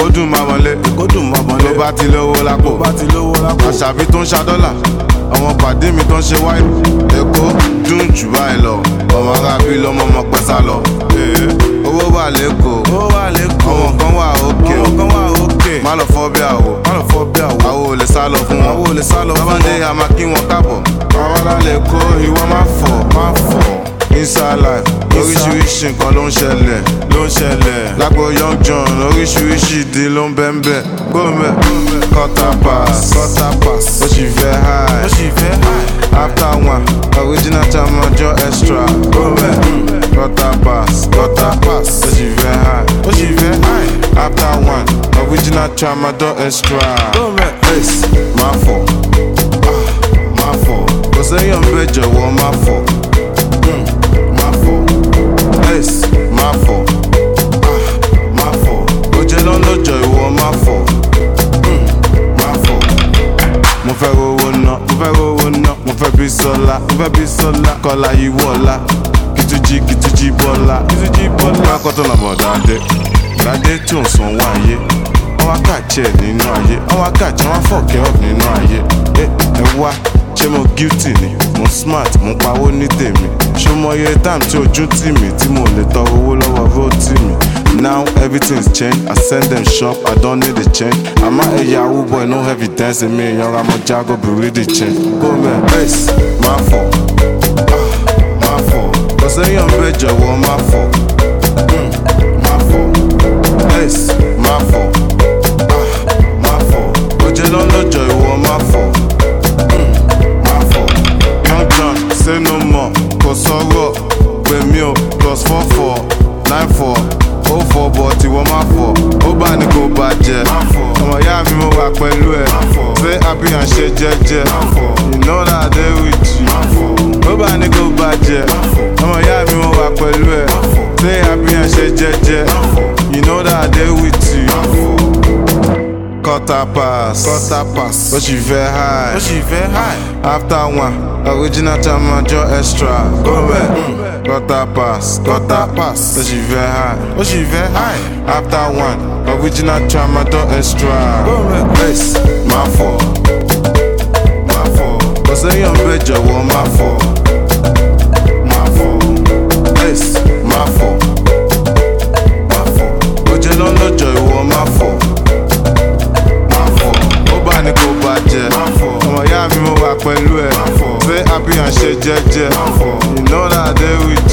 Èkó dùn máa wọlé, tó bá ti lówó lápò. Àṣàbí tó ń ṣa dọ́là, àwọn pàdé mi tó ń ṣe wáìpù. Èkó dùn jù báyìí lọ, ọmọ arábí lọmọ ọmọ pẹ́ sá lọ. Owó wà lẹ́kọ̀ọ́, àwọn kan wà òkè. Má lọ fọ́ bí àwò, àwò ò lè sá lọ fún wọn. Tábàdé a máa kí wọn káàbọ̀. Àwọn alálẹ̀ kó ìwọ má fọ̀. Inside life, oríṣiríṣi nǹkan ló ń ṣẹlẹ̀. Lágbo Young John, oríṣiríṣi ìdí ló ń bẹ́ńbẹ́. Gómẹ̀, quarter pass, ó sì fẹ́ high. After one, original Tramadol extra. Gómẹ̀, quarter pass, ó sì fẹ́ high. After one, original Tramadol extra. Gómẹ̀, ace, má fọ̀. Kò sẹ́yìn ọ̀bẹ jọ̀wọ́ má fọ̀. Má fọ̀. Ó jẹ́ lọ́lọ́jọ́ ìwọ má fọ̀. Mo fẹ́ rówó ná, mo fẹ́ bí sọ́lá. Kọ́lá yìí wọ̀lá, kìtújì bọ́lá. Má kọ́tọ̀ nà bọ̀ dáadé tí ò ń san owó ayé. Wọ́n wá kàjẹ́ nínú ayé, wọ́n fọ̀kẹ́ ọ̀ nínú ayé. Ẹ wá, ṣé mo guilty ni? Mo smart, mo pawó ní tèmi. Ṣó mọ iye time tí ojú tì mí tí mo lè tọrọ owó lọ́wọ́ vóòtì mi? Now everything's changed, I send them shop, I don't need the change. I'm a Yahoo boy, no evidence in me. Young I'm a Jago, bury the change. Go man, ace, má fọ̀. Kò sẹ́yìn ọ̀bẹ jọ̀wọ́ má fọ̀. Ace, má fọ̀. Ó jẹ́ lọ́lọ́jọ́ ìwọ má fọ̀. Young John, say no more, kò sọ̀rọ̀ pè mí o, +44 94 04 but ìwọ má fọ̀. Ó bá ní kò bàjẹ́, ọmọ ìyá mi mo wà pẹ̀lú ẹ̀. Say happy and ṣe jẹ́jẹ́, you know that I dey with you. Ó bá ní kò bàjẹ́, ọmọ ìyá mi mo wà pẹ̀lú ẹ̀. Say happy and ṣe jẹ́jẹ́, you know that I dey with you. Quarter pass, ó sì fẹ́ high. After one, original Tramadol extra. Gómẹ̀, quarter pass, ó sì fẹ́ high. After one, original Tramadol extra. Gómẹ̀, ace, má fọ̀. Kò sẹ́yìn ọ̀bẹ jọ̀wọ́ má fọ̀. Ace, má fọ̀. Ó jẹ́ lọ́lọ́jọ́ ìwọ má fọ̀. Ní kò bàjẹ́, ọmọ ìyá mi mo wà pẹ̀lú ẹ̀. Say happy and ṣe jẹ́jẹ́, you know that I dey with you.